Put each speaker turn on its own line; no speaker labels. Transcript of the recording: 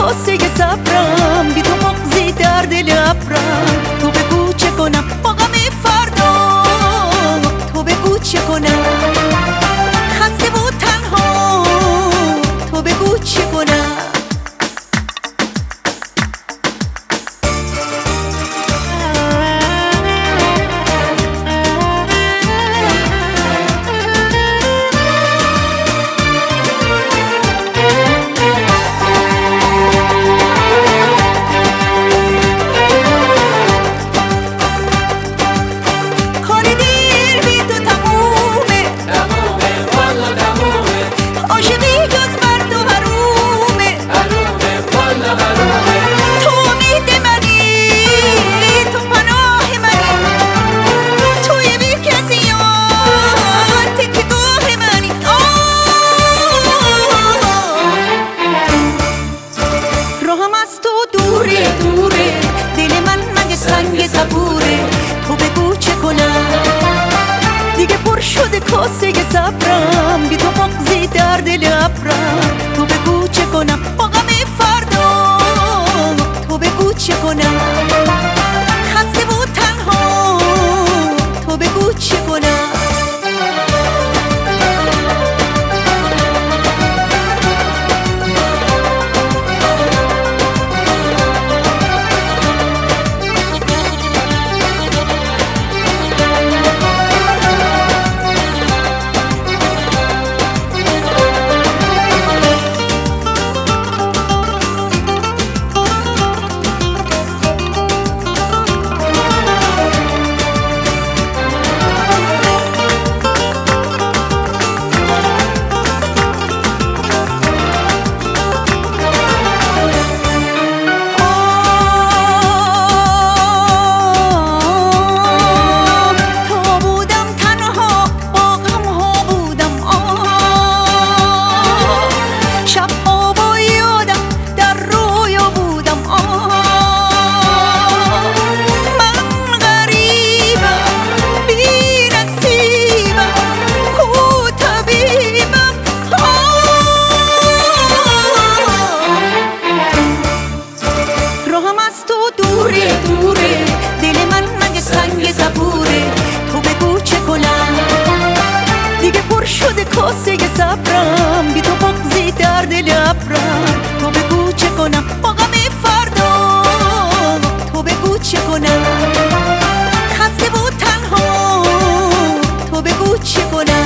کاسه صبرم، بی تو مغزی درد لبرم. تو بگو چه کنم با غم فردا، تو بگو چه کنم خسته و تنها، تو بگو چه کنم. دوره دل من مگه سنگ صبوره، تو بگو چه کنم دیگه پر شده کاسه صبرم، بی تو مغزی درد لبرم. تو بگو چه کنم با غم فردا، تو بگو چه کنم خسته و تنها، تو بگو چه کنم. دوره دل من مگه سنگ صبوره، تو بگو چه کنم دیگه پر شده کاسه صبرم، بی تو مغزی درد لبرم. تو بگو چه کنم با غم فردا، تو بگو چه کنم خسته و تنها، تو بگو چه کنم.